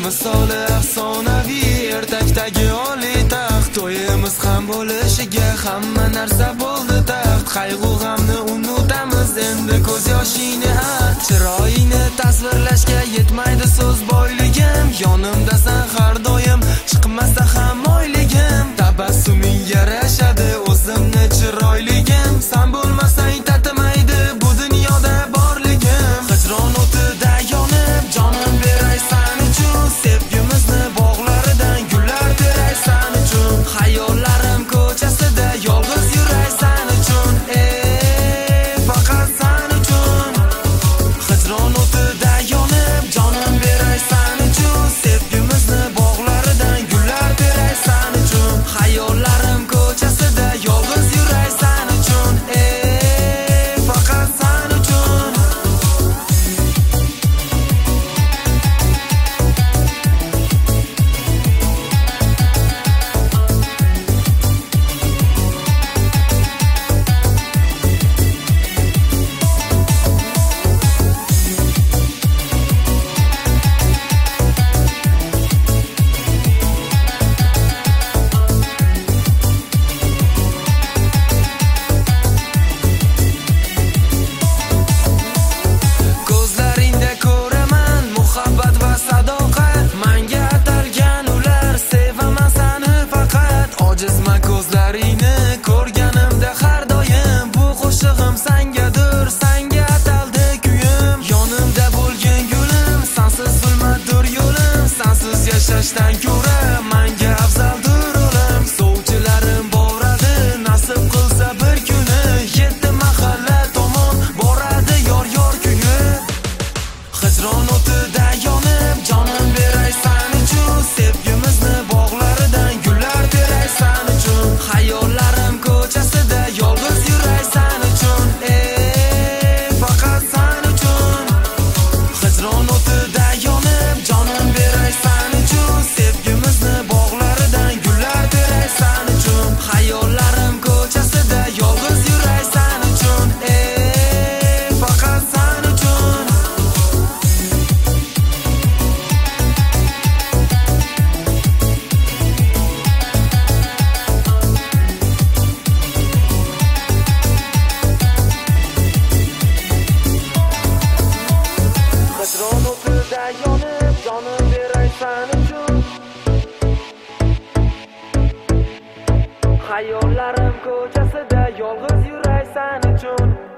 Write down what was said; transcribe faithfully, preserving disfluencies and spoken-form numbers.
misoli afsonaviy ertakdagi oliy taxt. To'yimiz ham bo'lishiga hamma narsa bo'ldi taxt. Qayg'u g'amni unutamiz endi ko'z yoshingni at. Chiroyingni tasvirlashga yetmaydi so'z boyligim. Yonimdasan har doim chiqmasa ham oyligim. Tabassuming yarashadi o'zimni chiroyligim. Sen bo'lmasang tatimaydi bu dunyoda borligim. Hijron o'tida yonib jonim beray sen uchun. Sevgimizni bog'laridan gullar teray sen uchun. Xayollarim ko'chasida yolg'iz yuray sen uchun. Ey faqat sen uchun. Hijron o'tida yonib jonim beray sen uchun. Sevgimizni bog'laridan gullar teray sen uchun. Xayollarim ko'chasida yolg'iz yuray sen uchun. Ey faqat sen uchun. Ko'zlaringda ko'raman muhabbat va sadoqat. Menga atalgan ular sevaman seni faqat. Ojizman ko'zlaringni ko'rganimda har doim. Bu qo'shig'im sengadir, senga ataldi kuyim. Yonimda bo'lgin gulim, sensiz zulmatdir yo'lim. Sensiz yashashdan ko'ra menga afzaldir o'lim. Sovchilarim boradi nasib qilsa bir kuni. Yetti mahalla tomon boradi yor yor kuyi. Hijron o'tida yonib jonim beray sen uchun. Sevgimizni bog'laridan gullar teray sen uchun. Xayollarim ko'chasida yolg'iz yuray sen uchun. Ey faqat sen uchun. Hijron o'tida yonib jonim beray sen uchun. Sevgimizni bog'laridan gullar teray sen uchun. Xayollarim ko'chasida yolg'iz yuray sen uchun. Ey faqat sen uchun. Hijron o'tida yonib jonim beray sen uchun. Xayollarim ko'chasida yolg'iz yuray sen uchun.